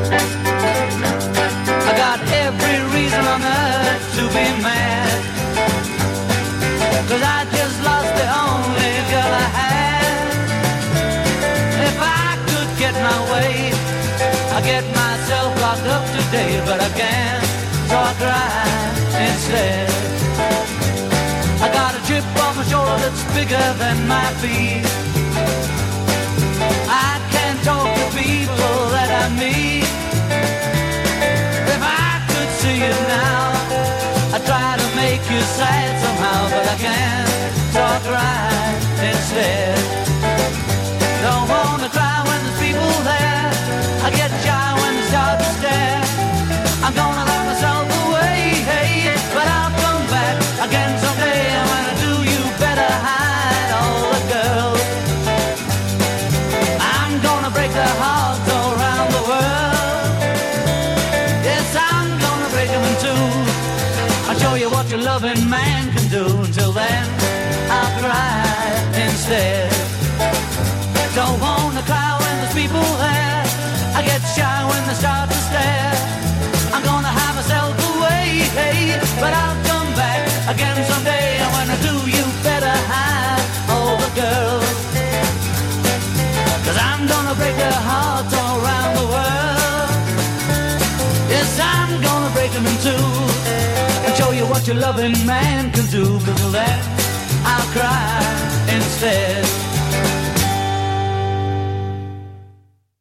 I got every reason on earth to be mad, 'cause I just lost the only girl I had. If I could get my way, I'd get myself locked up today, but I can't, so I cry instead. I got a chip on my shoulder that's bigger than my feet. I can't talk to people that I meet. If I could see you now, I'd try to make you sad somehow, but I can't, so I cry instead. Don't wanna cry when there's people there, I get shy when they start to stare. I'm gonna lock myself away, hey, but I'll come back again someday. And when I do, you better hide all the girls. I'm gonna break their hearts all around the world. Yes, I'm gonna break them in two. I'll show you what your loving man can do. Until then, I'll cry instead. Don't wanna cry when there's people there, I get shy when they start to stare. I'm gonna have myself away, hey, but I'll come back again someday. And when I do, you better hide all the girls, 'cause I'm gonna break their hearts all around the world. Yes, I'm gonna break them in two and show you what your loving man can do. 'Cause then I'll cry instead.